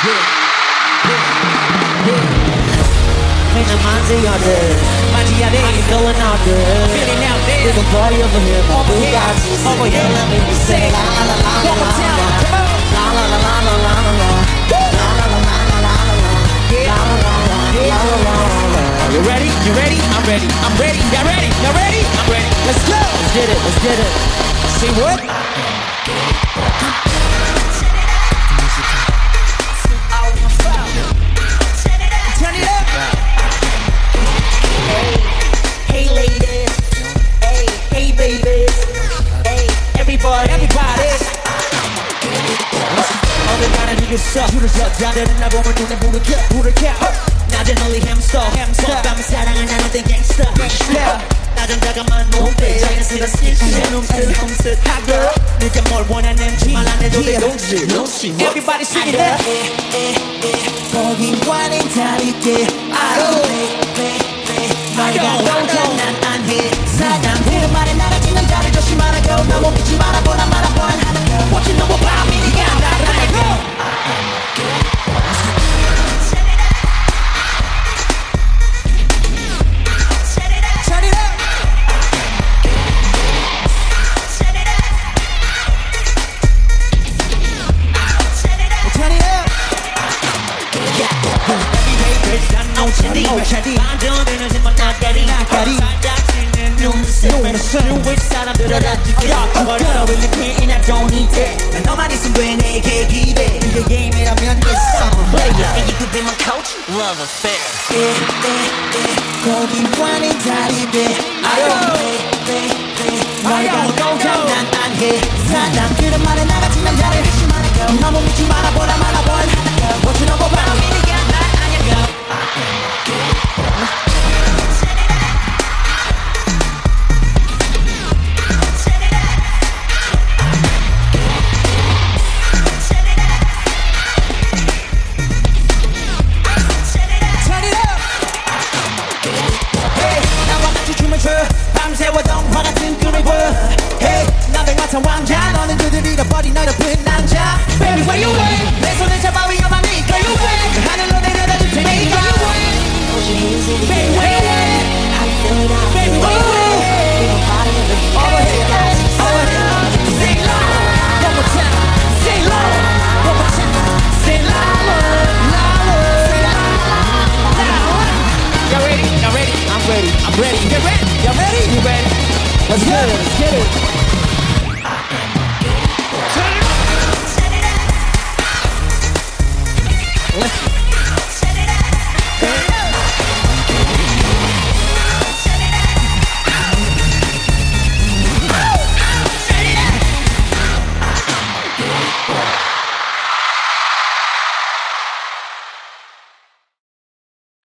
Ain't a Monty on this. Monty, I ain't going out there. Feeling out there. There's a party over here. Over here. Over here. Let me say la la la la la la. Come on. La la la la la la la. La la la la la la la. La la la la la la. You ready? You ready? I'm ready. I'm ready. Y'all ready? Y'all ready? I'm ready. Let's go. Let's get it. Let's get it. See what? Turn it up. Hey ladies, hey babies, hey everybody. 어딜 주겠어 자들은 나 보면 눈에 불을 켜 낮은 only hamster 밤에 사랑을 나누던 gangster 낮은 다감한 몸빼 자연스러운 스킨십 홈스하고 네가 뭘 원하는지 말 안 해도 돼 Everybody sing it 거기와는 다르게 너희가 너도 난 안해 사람들은 말에 나가지는 자를 조심하라고 너무 믿지 말아보라 What you know about me 네가 나라고 눈을 사람들을 어려워 느끼긴 I don't need that 난 너만 있으면 돼 내게 기대 이게 게임이라면 yes I'm a player And you could be my coach, love affair 거기와는 다르대 너희가 너도 난 안해 사람들은 말에 나가지만 자를 조심하라고 너무 믿지 말아보라 What you know about me 네가 날 아냐고 밤새워던 화같은 꿈을 꿔 Hey 남들 같은 왕자 너는 그들 잃어버린 어여쁜 남자 Baby where you at 내 손을 잡아 위험한 네가 you at 하늘로 내려다 줄 테니까 Baby where you at Baby where you at Over here Sing low One more time Sing low One more time Sing low Y'all ready? Y'all ready? I'm ready. I'm ready. Get ready. Y'all ready? You ready? Let's get it. Let's get it. Turn it up. Let's